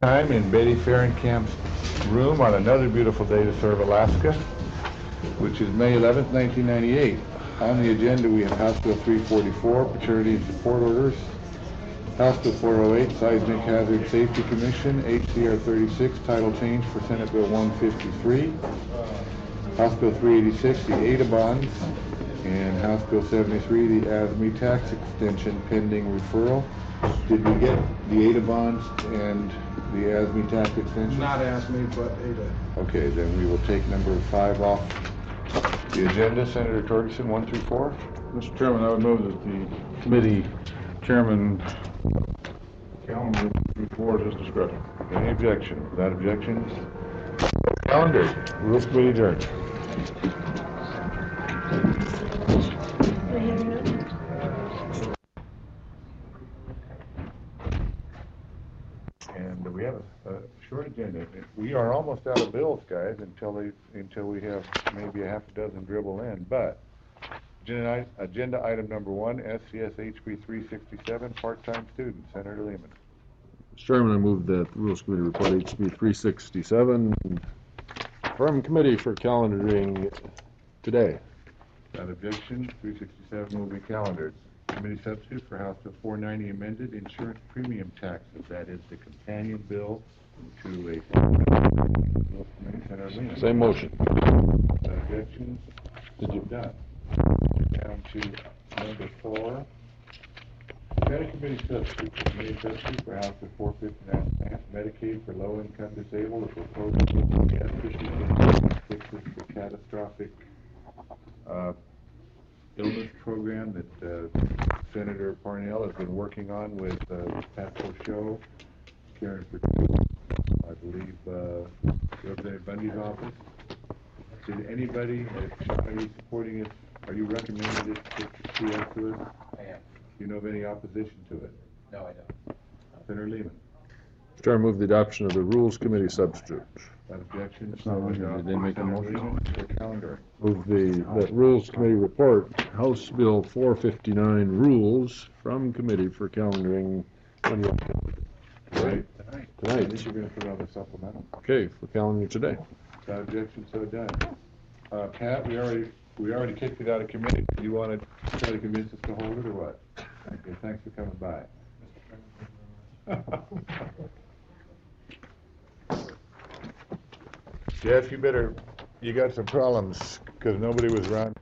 Time in Betty Fahrenkamp's room on another beautiful day to serve Alaska, which is May 11th, 1998. On the agenda, we have House Bill 344, Paternity and Support Orders, House Bill 408, Seismic Hazard Safety Commission, HCR 36, Title Change for Senate Bill 153, House Bill 386, the ADA bonds, and House Bill 73, the ASME tax extension pending referral. Did we get the ADA bonds and the ASME tax extension? Not ASME, but ADA. Okay, then we will take number 5 off the agenda. Senator Torgerson, 1 through 4. Mr. Chairman, I would move that the committee chairman calendar report his discretion. Any objection? Without objections, calendar. Rules Committee adjourned. And we have a short agenda. We are almost out of bills, guys, until we have maybe a half a dozen dribble in. But agenda item number 1, SCS HB 367, part-time students. Senator Lehman. Mr. Chairman, I move that the Rules Committee report HB 367 from committee for calendaring today. Without objection, 367 will be calendared. Committee substitute for House Bill 490 amended, insurance premium taxes. That is the companion bill to a Senator Lehman. Same motion. Without objections, done. Down to number 4. Senate Committee substitute. Committee substitute for House Bill 459, Medicaid for low-income disabled. A proposal fixes the catastrophic illness program that Senator Parnell has been working on with Pat Show, Karen Perdue, I believe Representative Bundy's office. Did anybody, are you supporting it? Are you recommending this to us? I am. Do you know of any opposition to it? No, I don't. Senator Lehman. Mr. Chairman, I move the adoption of the Rules Committee substitute. Without objection, Did they make a motion? For calendar. Move the Rules Committee report, House Bill 459 rules from committee for calendaring Tonight. Tonight. I think you're going to put it on the supplemental. Okay, for calendaring today. Without objection, so done. Pat, we already kicked it out of committee. Do you want to try to convince us to hold it or what? Okay, thanks for coming by. Jeff, you got some problems because nobody was around.